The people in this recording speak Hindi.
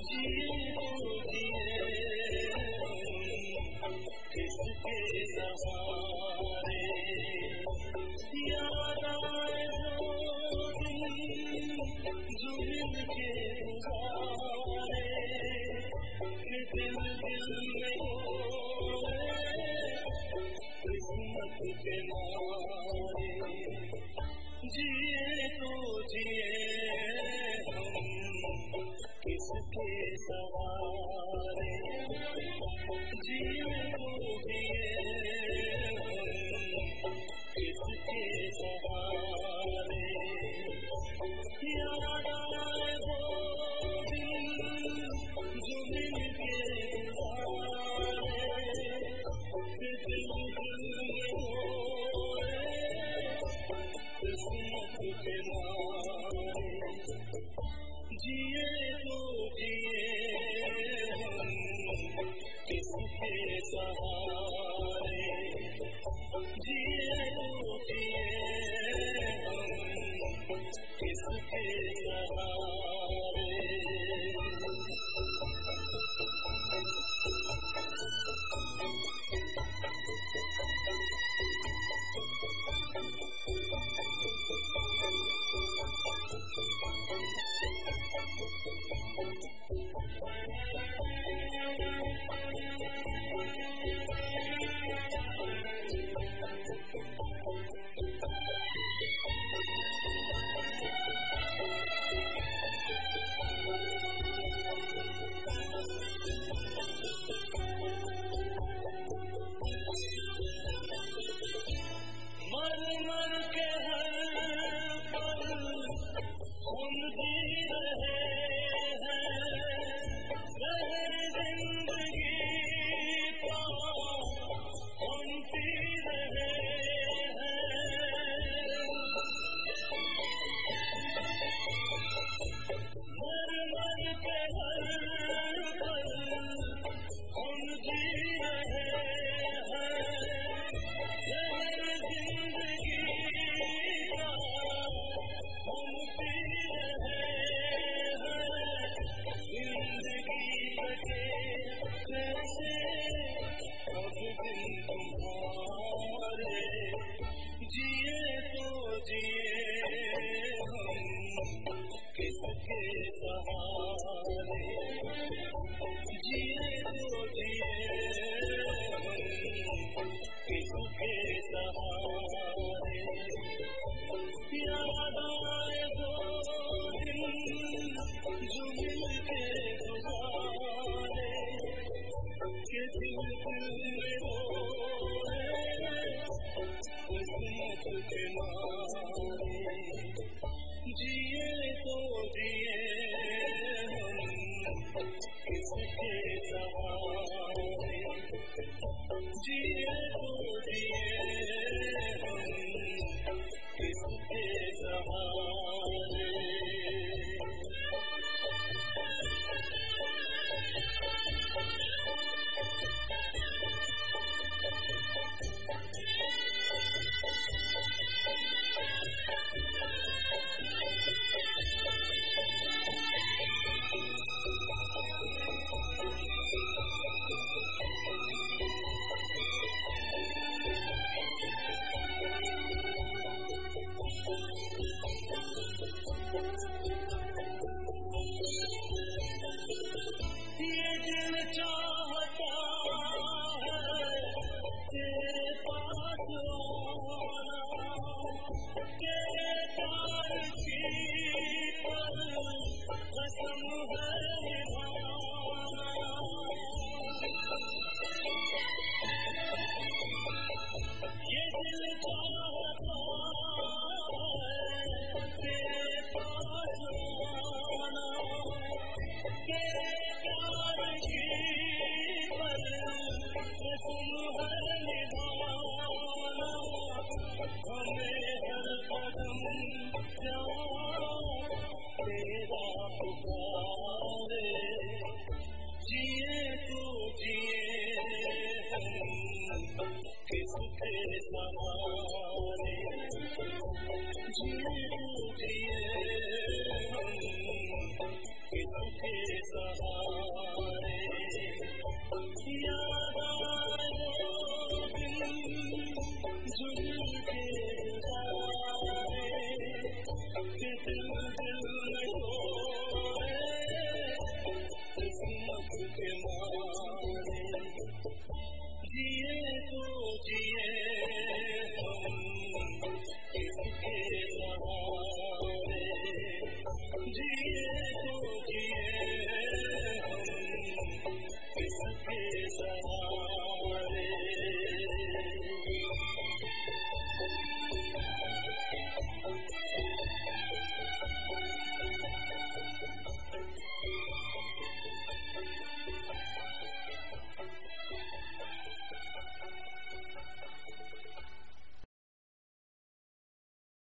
किसके सहारे याद आए जो दिन जो मिलके गुजारे कि दिल में रोए किस्मत के मारे जिए तो जिए हम किसके सहारे जिए तो जिए हम किसके सहारे याद आए वो दिन जो मिलके गुजारे कि दिल में रोए किस्मत के मारे जिए तो जिए हम किसके सहारे जिए तो जिए हम किसके सहारे मर मर के हर पल सुनती रहे हैं शहर जिंदगी का सुनती रहे हैं मर मर के हर